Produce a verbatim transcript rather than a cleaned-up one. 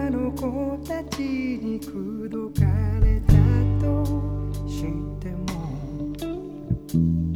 あの子たちに口説かれたとしても